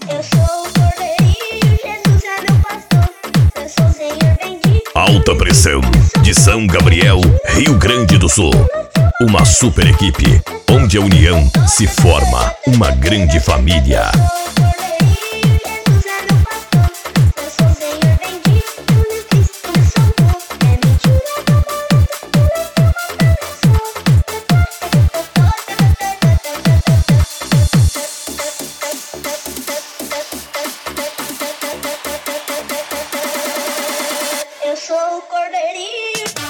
Eu sou o cordeirinho, Jesus é meu pastor. Eu sou o Senhor bendito. Alta Pressão, de São Gabriel, Rio Grande do Sul. Uma super equipe, onde a união se forma uma grande família. Eu sou o cordeirinho.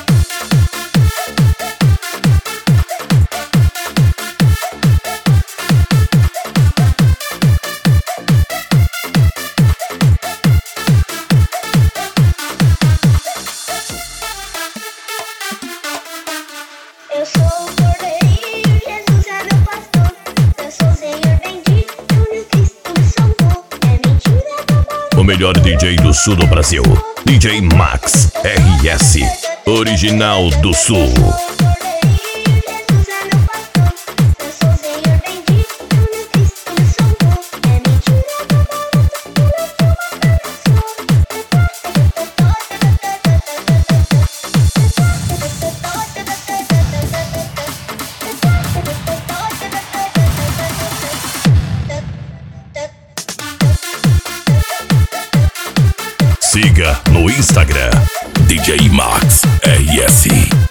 Eu sou o cordeirinho, Jesus é meu pastor. Eu sou o Senhor bendito, onde Cristo me salvou. É mentira da barulho. O melhor DJ do sul do Brasil, DJ Max RS, original do sul. Siga no Instagram, DJ Max RS.